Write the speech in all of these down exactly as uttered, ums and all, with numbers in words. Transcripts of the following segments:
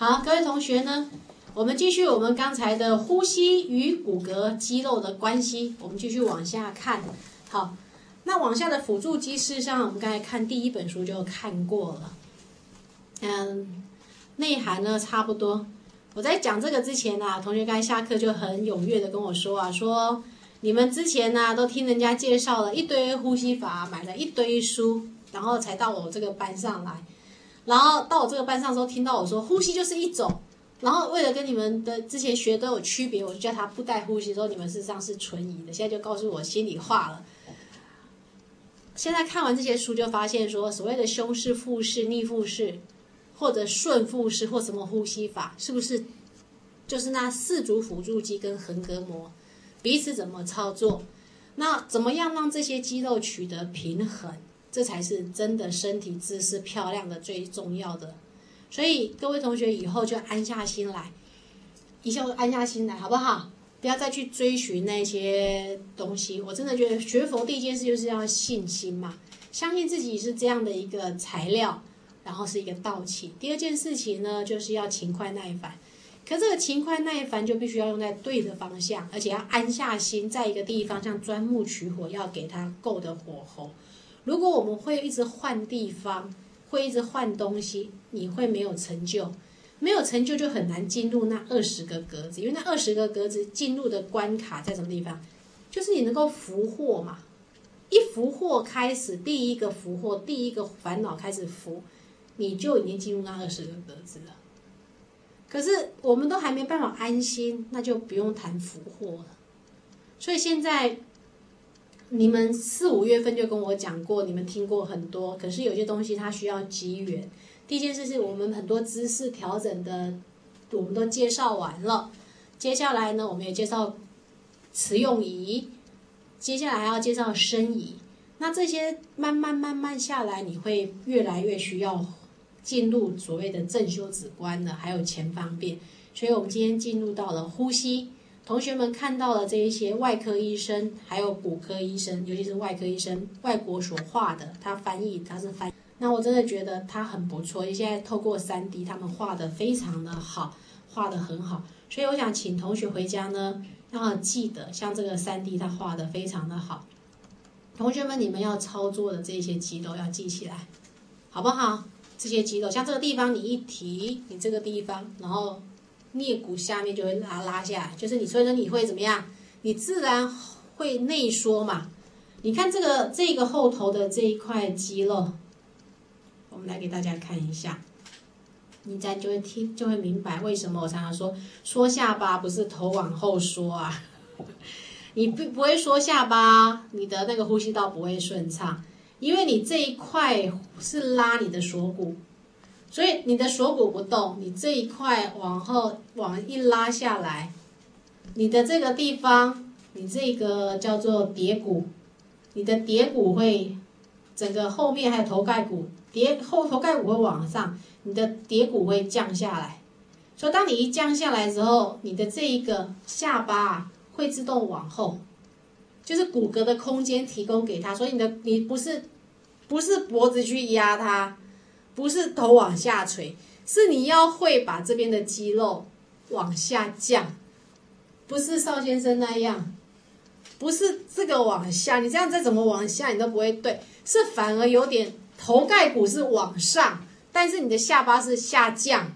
好，各位同学呢，我们继续我们刚才的呼吸与骨骼肌肉的关系，我们继续往下看。好，那往下的辅助肌，事实上我们刚才看第一本书就看过了，嗯，内涵呢差不多。我在讲这个之前啊，同学刚才下课就很踊跃的跟我说啊，说你们之前啊都听人家介绍了一堆呼吸法，买了一堆书，然后才到我这个班上来。然后到我这个班上的时候，听到我说呼吸就是一种，然后为了跟你们的之前学都有区别，我就叫他不带呼吸，说你们事实上是存疑的。现在就告诉我心里话了。现在看完这些书，就发现说所谓的胸式、腹式、逆腹式，或者顺腹式或什么呼吸法，是不是就是那四组辅助肌跟横膈膜彼此怎么操作？那怎么样让这些肌肉取得平衡？这才是真的身体姿势漂亮的最重要的。所以各位同学以后就安下心来，以后安下心来好不好？不要再去追寻那些东西。我真的觉得学佛第一件事就是要信心嘛，相信自己是这样的一个材料，然后是一个道器。第二件事情呢，就是要勤快耐烦。可这个勤快耐烦就必须要用在对的方向，而且要安下心，在一个地方像钻木取火，要给它够的火候。如果我们会一直换地方，会一直换东西，你会没有成就，没有成就就很难进入那二十个格子，因为那二十个格子进入的关卡在什么地方？就是你能够俘获嘛，一俘获开始，第一个俘获，第一个烦恼开始俘，你就已经进入那二十个格子了。可是我们都还没办法安心，那就不用谈俘获了。所以现在你们四五月份就跟我讲过，你们听过很多，可是有些东西它需要机缘。第一件事是我们很多姿势调整的，我们都介绍完了。接下来呢，我们也介绍持用仪，接下来还要介绍伸仪。那这些慢慢慢慢下来，你会越来越需要进入所谓的正修止观的，还有前方便。所以我们今天进入到了呼吸。同学们看到了这一些外科医生，还有骨科医生，尤其是外科医生，外国所画的，他翻译他是翻译，那我真的觉得他很不错。现在透过 三 D， 他们画的非常的好，画的很好。所以我想请同学回家呢，要记得，像这个 三 D 他画的非常的好。同学们，你们要操作的这些肌肉要记起来，好不好？这些肌肉，像这个地方你一提，你这个地方，然后颞骨下面就会拉拉下来，就是你，所以说你会怎么样？你自然会内缩嘛。你看这个这个后头的这一块肌肉，我们来给大家看一下，你再就会听就会明白为什么我常常说缩下巴不是头往后缩啊。你不不会缩下巴，你的那个呼吸道不会顺畅，因为你这一块是拉你的锁骨。所以你的锁骨不动，你这一块往后往一拉下来，你的这个地方，你这个叫做蝶骨，你的蝶骨会整个后面还有头盖骨，蝶后头盖骨会往上，你的蝶骨会降下来。所以当你一降下来之后，你的这一个下巴会自动往后，就是骨骼的空间提供给它，所以你的你不是不是脖子去压它。不是头往下垂，是你要会把这边的肌肉往下降，不是邵先生那样，不是这个往下，你这样再怎么往下你都不会对，是反而有点头盖骨是往上，但是你的下巴是下降。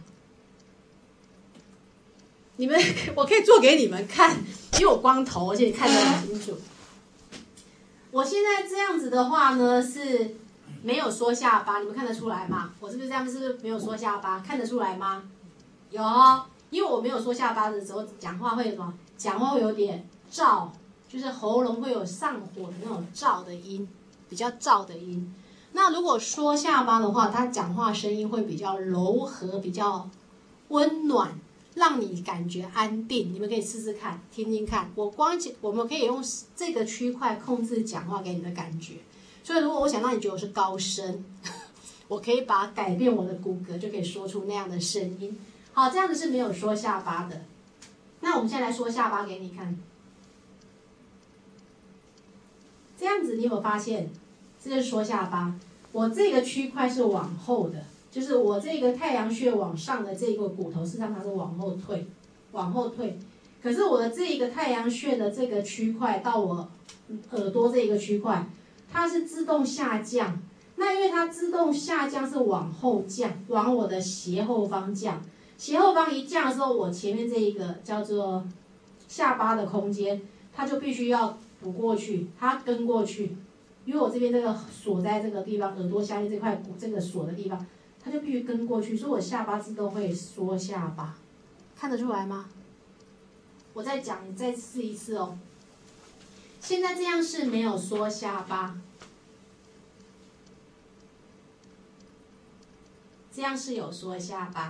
你们，我可以做给你们看，因为我光头，而且你看得很清楚。我现在这样子的话呢是没有缩下巴，你们看得出来吗？我是不是这样？是不是没有缩下巴？看得出来吗？有，因为我没有缩下巴的时候，讲话会有什么？讲话会有点燥，就是喉咙会有上火的那种燥的音，比较燥的音。那如果缩下巴的话，他讲话声音会比较柔和，比较温暖，让你感觉安定。你们可以试试看，听听看。我光我们可以用这个区块控制讲话给你的感觉。所以如果我想让你觉得我是高声，我可以把改变我的骨骼，就可以说出那样的声音。好，这样子是没有缩下巴的。那我们现在来缩下巴给你看。这样子你有没有发现？这就是缩下巴。我这个区块是往后的， 就是我这个太阳穴往上的这个骨头，事实上它是往后退，往后退。可是我的这个太阳穴的这个区块到我耳朵这个区块，它是自动下降。那因为它自动下降是往后降，往我的斜後方降。斜後方一降的时候，我前面这一个叫做下巴的空间，它就必须要补过去，它跟过去。因为我这边这个锁在这个地方，耳朵下面这块骨这个锁的地方，它就必须跟过去，所以我下巴自动会缩下巴，看得出来吗？我再讲，你再试一次哦。现在这样是没有缩下巴，这样是有缩下巴，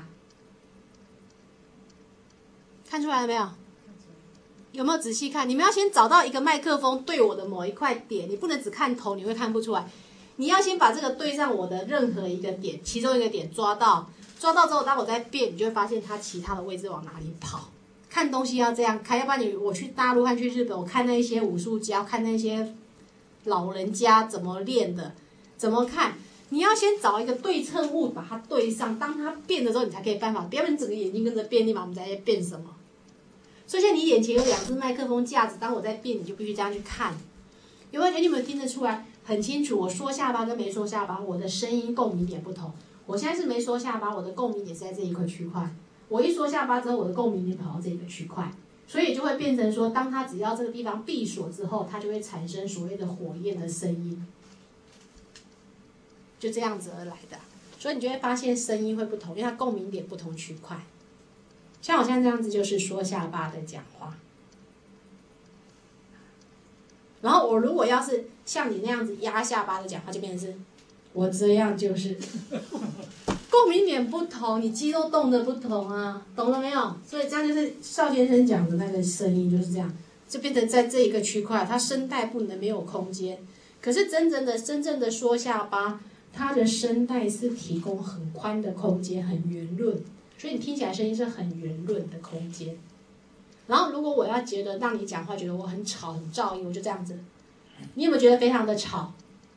看出来了没有？有没有仔细看？你们要先找到一个麦克风对我的某一块点，你不能只看头，你会看不出来。你要先把这个对上我的任何一个点，其中一个点抓到，抓到之后，当我再变，你就会发现它其他的位置往哪里跑。看东西要这样看，要不然你我去大陆看去日本，我看那些武术家，看那些老人家怎么练的，怎么看。你要先找一个对称物把它对上，当它变的时候，你才可以办法。不要你整个眼睛跟着变，立马我们在变什么？所以现在你眼前有两只麦克风架子，当我在变，你就必须这样去看。有没有觉得你有没有听得出来？很清楚，我说下巴跟没说下巴，我的声音共鸣点不同。我现在是没说下巴，我的共鸣点是在这一块区块。我一说下巴之后，我的共鸣点跑到这个区块，所以就会变成说，当它只要这个地方闭锁之后，它就会产生所谓的火焰的声音，就这样子而来的。所以你就会发现声音会不同，因为它共鸣点不同区块。像我现在这样子就是说下巴的讲话，然后我如果要是像你那样子压下巴的讲话，就变成是我这样就是共鸣点不同，你肌肉动的不同啊，懂了没有？所以这样就是邵先生讲的那个声音就是这样，就变成在这一个区块，它声带不能没有空间。可是真正的真正的说下巴，它的声带是提供很宽的空间，很圆润。所以你听起来声音是很圆润的空间。然后如果我要觉得让你讲话觉得我很吵很噪音，我就这样子。你有没有觉得非常的吵？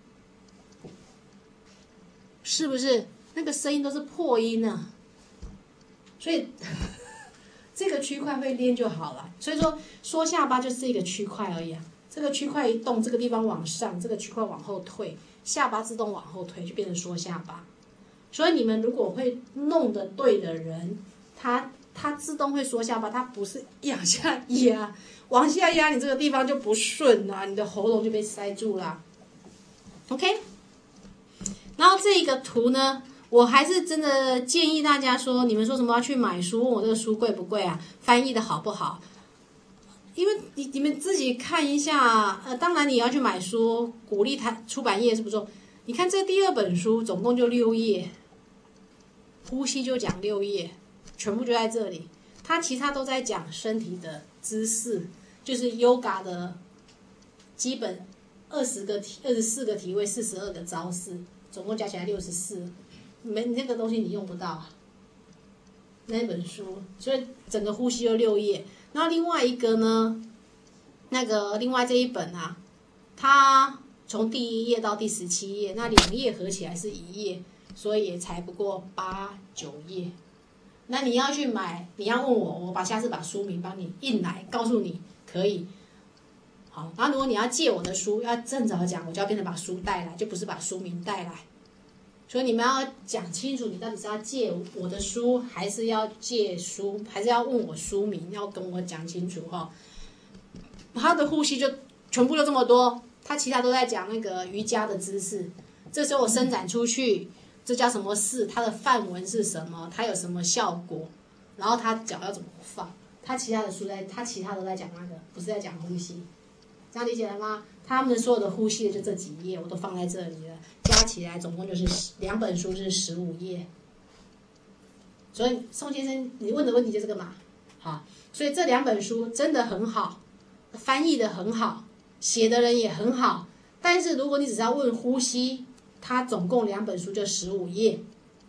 是不是？那个声音都是破音啊。所以这个区块会练就好了。所以说说下巴就是一个区块而已啊。这个区块一动，这个地方往上，这个区块往后退，下巴自动往后退，就变成说下巴。所以你们如果会弄得对的人，他他自动会缩下巴，他不是往下压，往下压你这个地方就不顺啊，你的喉咙就被塞住了。OK， 然后这个图呢，我还是真的建议大家说，你们说什么要去买书，问我这个书贵不贵啊，翻译的好不好？因为你你们自己看一下，呃，当然你要去买书，鼓励他出版业是不错。你看这第二本书总共就六页，呼吸就讲六页，全部就在这里。它其他都在讲身体的姿势，就是 yoga 的基本二十个体、二十四个体位、四十二个招式，总共加起来六十四。没那个东西你用不到那本书，所以整个呼吸就六页。然后另外一个呢，那个另外这一本啊，它从第一页到第十七页，那两页合起来是一页，所以也才不过八九页。那你要去买，你要问我，我把下次把书名帮你印来，告诉你可以。好，然后如果你要借我的书，要正早讲，我就要变成把书带来，就不是把书名带来。所以你们要讲清楚，你到底是要借我的书，还是要借书，还是要问我书名，要跟我讲清楚哈。他的呼吸就全部就这么多。他其他都在讲那个瑜伽的姿势，这时候我伸展出去，这叫什么式？它的范文是什么？它有什么效果？然后他脚要怎么放？他其他的书在，他其他都在讲那个，不是在讲呼吸，这样理解了吗？他们所有的呼吸的就这几页，我都放在这里了，加起来总共就是两本书是十五页。所以宋先生，你问的问题就这个嘛，好，所以这两本书真的很好，翻译的很好。写的人也很好，但是如果你只是要问呼吸，它总共两本书就十五页。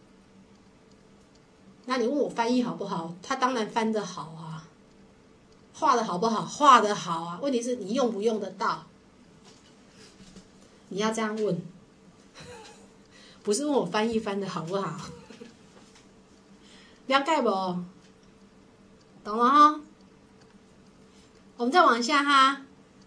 那你问我翻译好不好？他当然翻得好啊，画的好不好？画的好啊。问题是你用不用得到？你要这样问，不是问我翻译翻的好不好？ 了解不？懂了哈。我们再往下哈。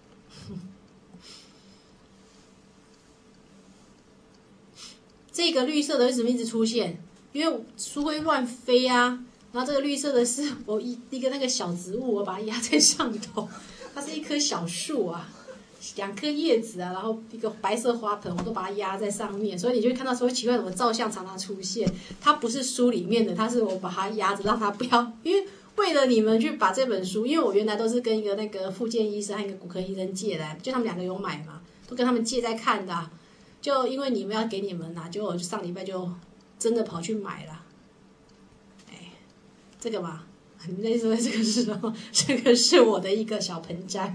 这个绿色的为什么一直出现？因为书会乱飞啊。然后这个绿色的是我一一个那个小植物，我把它压在上头，它是一棵小树啊，两颗叶子啊，然后一个白色花盆，我都把它压在上面，所以你就会看到说奇怪，怎么照相常常出现？它不是书里面的，它是我把它压着，让它不要，因为为了你们去把这本书，因为我原来都是跟一个那个复健医生和一个骨科医生借来，就他们两个有买嘛，都跟他们借在看的、啊，就因为你们要给你们呐、啊，就我上礼拜就真的跑去买了。这个嘛，你们在说这个是什么？这个是我的一个小盆栽。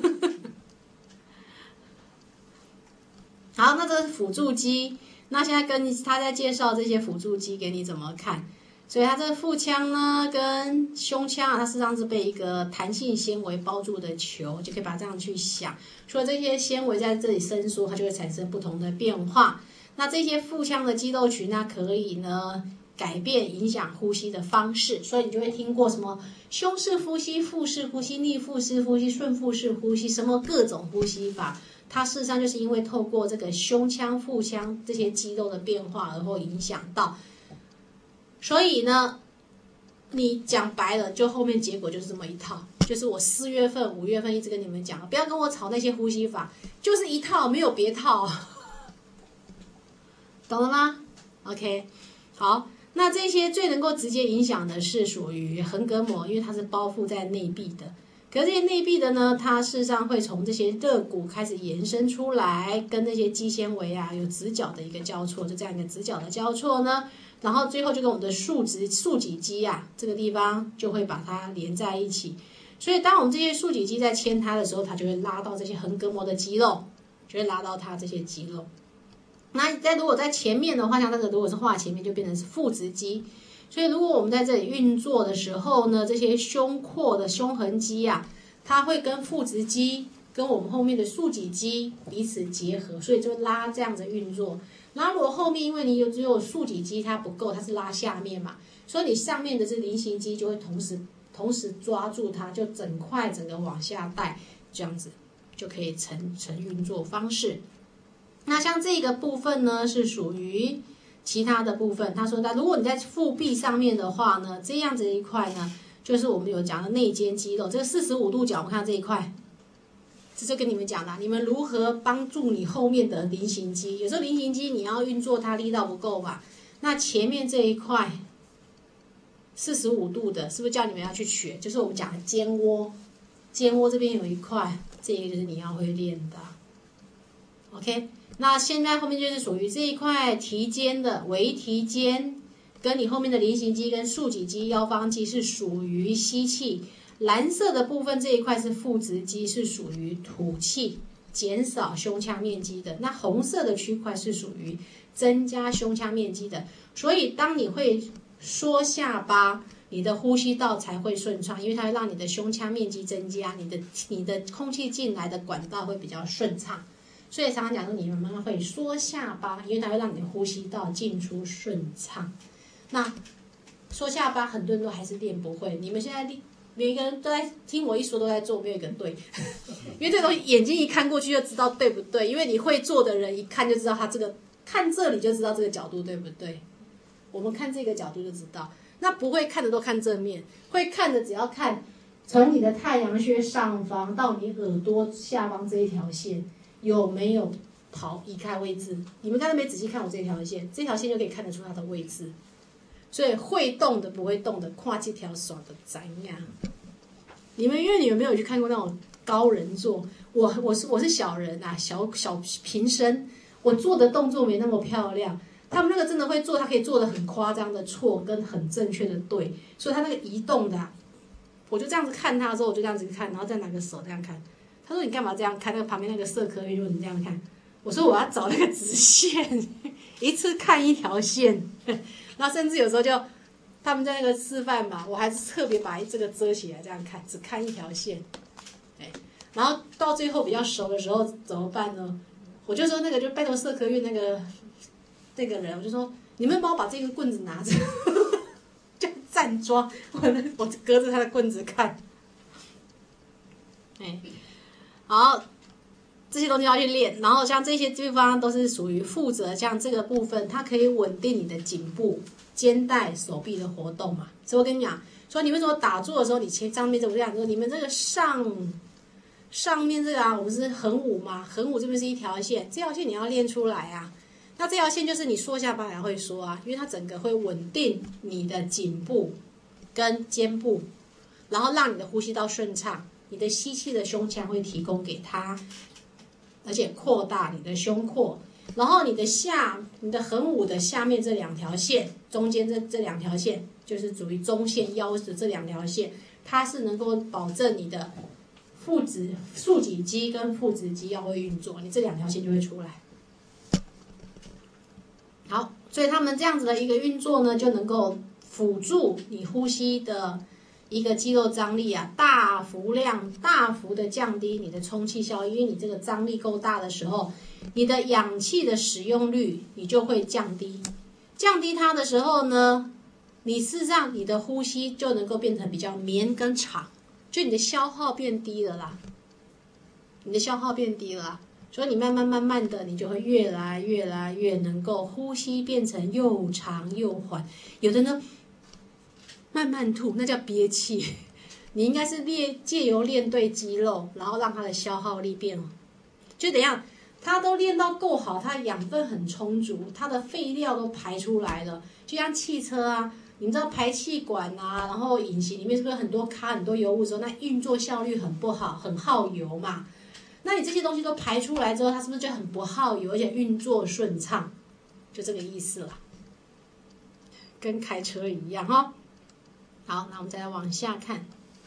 好，那这是辅助肌。那现在跟他在介绍这些辅助肌给你怎么看。所以它这个腹腔呢，跟胸腔啊，它事实上是被一个弹性纤维包住的球，就可以把它这样去想。除了这些纤维在这里伸缩，它就会产生不同的变化。那这些腹腔的肌肉群呢，可以呢改变影响呼吸的方式，所以你就会听过什么胸式呼吸、腹式呼吸、逆腹式呼吸、顺腹式呼吸，什么各种呼吸法。它事实上就是因为透过这个胸腔、腹腔这些肌肉的变化而会影响到。所以呢，你讲白了，就后面结果就是这么一套，就是我四月份、五月份一直跟你们讲，不要跟我吵那些呼吸法，就是一套，没有别套，懂了吗 ？OK， 好。那这些最能够直接影响的是属于横膈膜，因为它是包覆在内壁的。可是这些内壁的呢，它事实上会从这些肋骨开始延伸出来，跟那些肌纤维啊有直角的一个交错，就这样一个直角的交错呢，然后最后就跟我们的竖直竖脊肌啊这个地方就会把它连在一起。所以当我们这些竖脊肌在牵它的时候，它就会拉到这些横膈膜的肌肉，就会拉到它这些肌肉。那在如果在前面的话，像那个如果是画前面，就变成是腹直肌。所以如果我们在这里运作的时候呢，这些胸廓的胸横肌啊，它会跟腹直肌跟我们后面的竖脊肌彼此结合，所以就拉这样子运作。然后如果后面因为你有只有竖脊肌它不够，它是拉下面嘛，所以你上面的这菱形肌就会同时同时抓住它，就整块整个往下带，这样子就可以成成运作方式。那像这个部分呢，是属于其他的部分。他说，那如果你在腹壁上面的话呢，这样子一块呢，就是我们有讲的内肩肌肉。这个四十五度角，我们看这一块，这就跟你们讲的，你们如何帮助你后面的菱形肌。有时候菱形肌你要运作它力道不够吧，那前面这一块四十五度的，是不是叫你们要去取？就是我们讲的肩窝，肩窝这边有一块，这个就是你要会练的。OK。那现在后面就是属于这一块提肩的围提肩，跟你后面的菱形肌跟竖脊肌、腰方肌是属于吸气，蓝色的部分这一块是腹直肌，是属于吐气，减少胸腔面积的。那红色的区块是属于增加胸腔面积的。所以当你会缩下巴，你的呼吸道才会顺畅，因为它会让你的胸腔面积增加，你的你的空气进来的管道会比较顺畅。所以常常讲说，你们慢慢会缩下巴，因为它会让你的呼吸道进出顺畅。那缩下巴，很多人都还是练不会。你们现在每一个人都在听我一说，都在做，没有一个对。因为这个东西眼睛一看过去就知道对不对，因为你会做的人一看就知道他这个看这里就知道这个角度对不对。我们看这个角度就知道。那不会看的都看正面，会看的只要看从你的太阳穴上方到你耳朵下方这一条线。有没有跑移开位置？你们刚才没仔细看我这条线，这条线就可以看得出它的位置。所以会动的不会动的，跨这条手的怎样？你们因为你们没有去看过那种高人做，我我是我是小人啊，小小平身，我做的动作没那么漂亮。他们那个真的会做，他可以做的很夸张的错跟很正确的对，所以他那个移动的、啊，我就这样子看他的时候，我就这样子看，然后再拿个手这样看。他说：“你干嘛这样看？那个旁边那个社科院，你这样看。”我说：“我要找那个直线，一次看一条线。”然后甚至有时候就他们在那个示范嘛，我还是特别把这个遮起来这样看，只看一条线。哎，然后到最后比较熟的时候怎么办呢？我就说那个就拜托社科院那个那个人，我就说你们帮我把这个棍子拿着，就在站桩，我我隔着他的棍子看。哎，好，这些东西要去练。然后像这些地方都是属于负责，像这个部分，它可以稳定你的颈部、肩带、手臂的活动嘛。所以我跟你讲，说你为什么打坐的时候，你前上面这个样子，你们这个上上面这个啊，我们是横五嘛，横五这边是一条线，这条线你要练出来啊。那这条线就是你缩下巴才会缩啊，因为它整个会稳定你的颈部跟肩部，然后让你的呼吸道顺畅，你的吸气的胸腔会提供给它，而且扩大你的胸廓，然后你的下你的横五的下面这两条线，中间这这两条线就是属于中线腰的这两条线，它是能够保证你的腹直竖脊肌跟腹直肌要会运作，你这两条线就会出来。好，所以他们这样子的一个运作呢，就能够辅助你呼吸的一个肌肉张力啊，大幅量、大幅的降低你的充气效应，因为你这个张力够大的时候，你的氧气的使用率你就会降低，降低它的时候呢，你事实上你的呼吸就能够变成比较绵跟长，就你的消耗变低了啦，你的消耗变低了啦。所以你慢慢慢慢的，你就会越来越来越能够呼吸变成又长又缓。有的呢，慢慢吐，那叫憋气。你应该是练借由练对肌肉，然后让它的消耗力变，就怎样，它都练到够好，它养分很充足，它的废料都排出来了。就像汽车啊，你知道排气管啊，然后引擎里面是不是很多卡很多油污的时候，那运作效率很不好，很耗油嘛。那你这些东西都排出来之后，它是不是就很不耗油，而且运作顺畅？就这个意思啦，跟开车一样哈。好，那我们再来往下看。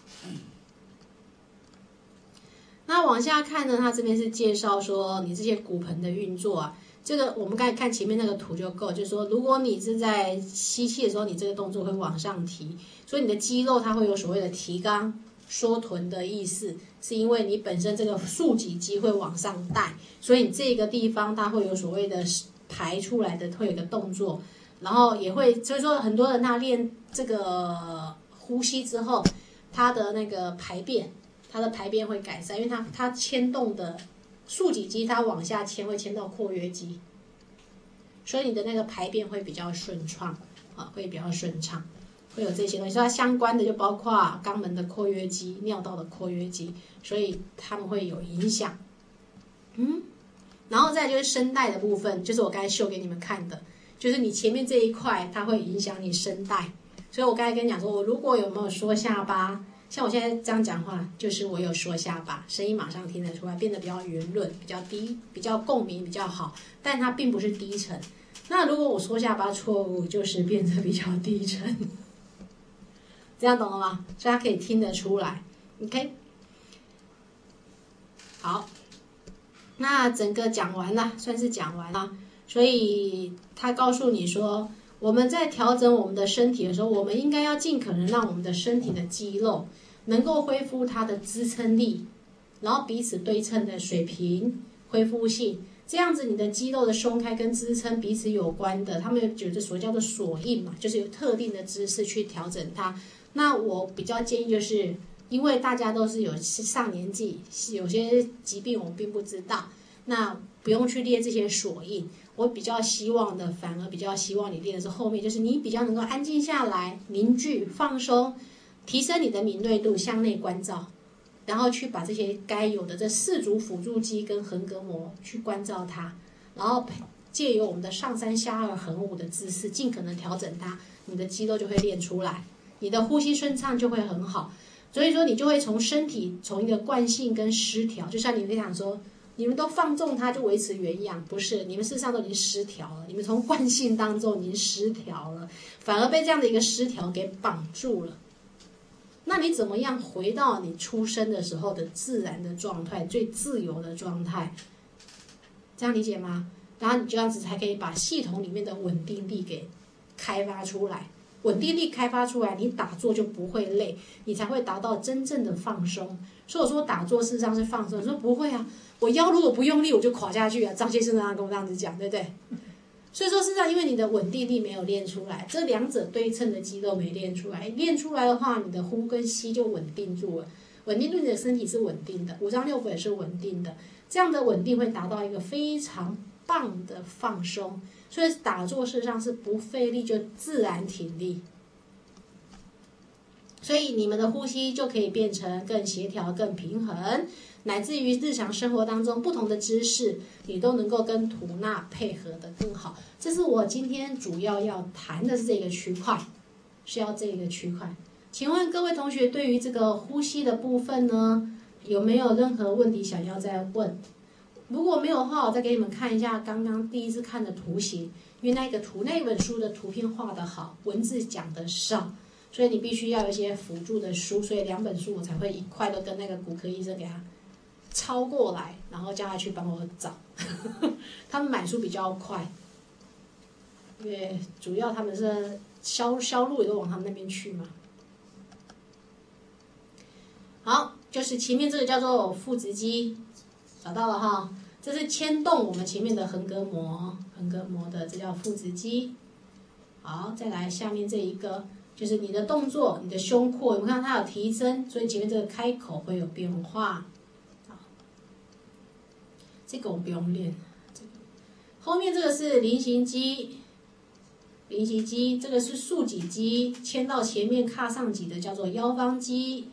那往下看呢，它这边是介绍说你这些骨盆的运作啊。这个我们刚才看前面那个图就够，就是说如果你是在吸气的时候，你这个动作会往上提，所以你的肌肉它会有所谓的提肛、缩臀的意思，是因为你本身这个竖脊肌会往上带，所以你这个地方它会有所谓的排出来的会有一个动作，然后也会，所以说很多人他练这个呼吸之后，他的那个排便，他的排便会改善，因为他他牵动的竖脊肌它往下牵会牵到括约肌，所以你的那个排便会比较顺畅啊，会比较顺畅。会有这些东西，所以它相关的就包括肛门的括约肌、尿道的括约肌，所以它们会有影响。嗯，然后再就是声带的部分，就是我刚才秀给你们看的，就是你前面这一块它会影响你声带。所以我刚才跟你讲说，我如果有没有缩下巴，像我现在这样讲话，就是我有缩下巴，声音马上听得出来，变得比较圆润、比较低、比较共鸣比较好，但它并不是低沉。那如果我缩下巴错误，就是变得比较低沉。这样懂了吗？所以他可以听得出来 ，OK。好，那整个讲完了，算是讲完了。所以他告诉你说，我们在调整我们的身体的时候，我们应该要尽可能让我们的身体的肌肉能够恢复它的支撑力，然后彼此对称的水平、恢复性。这样子，你的肌肉的松开跟支撑彼此有关的，他们有着所叫做锁印嘛，就是有特定的姿势去调整它。那我比较建议就是，因为大家都是有上年纪，有些疾病我们并不知道，那不用去练这些锁印。我比较希望的，反而比较希望你练的是后面，就是你比较能够安静下来、凝聚、放松，提升你的敏锐度，向内关照，然后去把这些该有的这四组辅助肌跟横膈膜去关照它，然后借由我们的上三下二横五的姿势，尽可能调整它，你的肌肉就会练出来。你的呼吸顺畅就会很好，所以说你就会从身体从一个惯性跟失调，就像你们想说，你们都放纵它就维持原样，不是，你们事实上都已经失调了，你们从惯性当中已经失调了，反而被这样的一个失调给绑住了。那你怎么样回到你出生的时候的自然的状态，最自由的状态？这样理解吗？然后你这样子才可以把系统里面的稳定力给开发出来。稳定力开发出来，你打坐就不会累，你才会达到真正的放松。所以我说打坐事实上是放松，你说不会啊，我腰如果不用力我就垮下去啊。张先生常常跟我这样子讲，对不对？ 所以说，事实上，因为你的稳定力没有练出来，这两者对称的肌肉没练出来，练出来的话，你的呼跟吸就稳定住了，稳定住你的身体是稳定的，五脏六腑也是稳定的，这样的稳定会达到一个非常棒的放松。所以打坐事实上是不费力就自然挺力，所以你们的呼吸就可以变成更协调、更平衡，乃至于日常生活当中不同的姿势，你都能够跟吐纳配合的更好。这是我今天主要要谈的是这个区块，是要这个区块。请问各位同学，对于这个呼吸的部分呢，有没有任何问题想要再问？如果没有的话，我再给你们看一下刚刚第一次看的图形，因为那个图那本书的图片画得好，文字讲得少，所以你必须要有一些辅助的书，所以两本书我才会一块都跟那个骨科医生给他抄过来，然后叫他去帮我找。他们买书比较快，因为主要他们是销销路也都往他们那边去嘛。好，就是前面这个叫做腹直肌，找到了哈，这是牵动我们前面的横膈膜，横膈膜的这叫腹直肌。好，再来下面这一个，就是你的动作，你的胸廓，有没有看到它有提升？所以前面这个开口会有变化。好，这个我不用练。这个后面这个是菱形肌，菱形肌，这个是竖脊肌，牵到前面髂上棘的叫做腰方肌。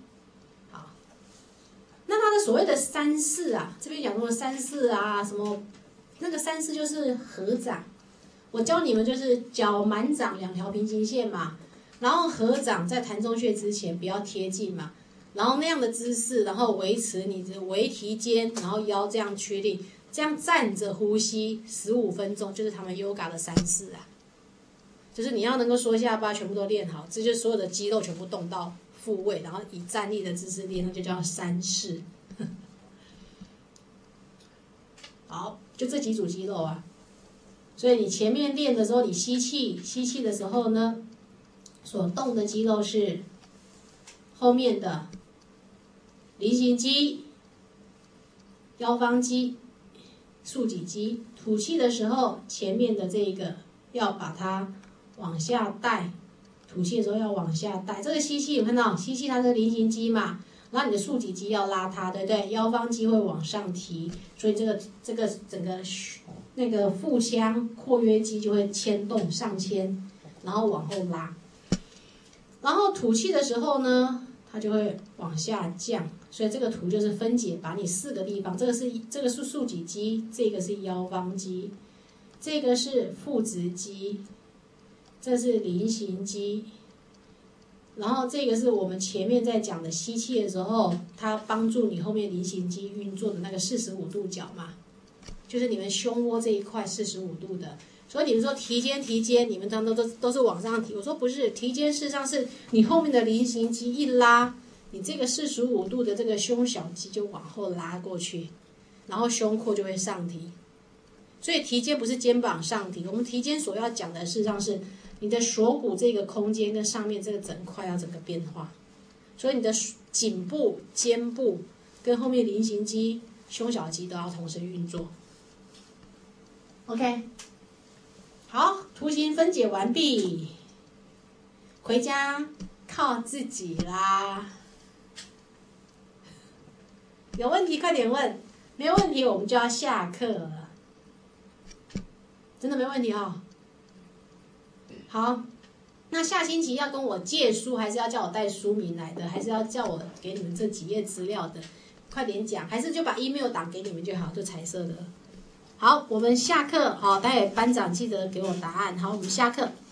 那它的所谓的三式啊，这边讲说三式啊，什么那个三式就是合掌。我教你们就是脚满掌两条平行线嘛，然后合掌在膻中穴之前不要贴近嘛，然后那样的姿势，然后维持你的微提肩，然后腰这样确定，这样站着呼吸十五分钟，就是他们 yoga 的三式啊，就是你要能够缩下巴全部都练好，这就是所有的肌肉全部动到复位，然后以站立的姿势练，那就叫三式。好，就这几组肌肉啊。所以你前面练的时候，你吸气，吸气的时候呢，所动的肌肉是后面的菱形肌、腰方肌、竖脊肌。吐气的时候，前面的这一个要把它往下带。吐气的时候要往下带，这个吸气有看到？吸气它是菱形肌嘛，然后你的竖脊肌要拉它，对不对？腰方肌会往上提，所以这个这个整个那个腹腔括约肌就会牵动上牵，然后往后拉。然后吐气的时候呢，它就会往下降，所以这个图就是分解，把你四个地方，这个是这个是竖脊肌，这个是腰方肌，这个是腹直肌。这是菱形肌，然后这个是我们前面在讲的吸气的时候，它帮助你后面菱形肌运作的那个四十五度角嘛，就是你们胸窝这一块四十五度的。所以你们说提肩提肩，你们当中都都是往上提，我说不是，提肩事实上是你后面的菱形肌一拉，你这个四十五度的这个胸小肌就往后拉过去，然后胸廓就会上提。所以提肩不是肩膀上提，我们提肩所要讲的事实上是你的锁骨这个空间跟上面这个整块要整个变化，所以你的颈部、肩部跟后面菱形肌、胸小肌都要同时运作。OK， 好，图形分解完毕，回家靠自己啦。有问题快点问，没有问题我们就要下课了。真的没问题哈、哦。好，那下星期要跟我借书，还是要叫我带书名来的，还是要叫我给你们这几页资料的？快点讲，还是就把 email 档给你们就好，就彩色的。好，我们下课，好，待会班长记得给我答案。好，我们下课。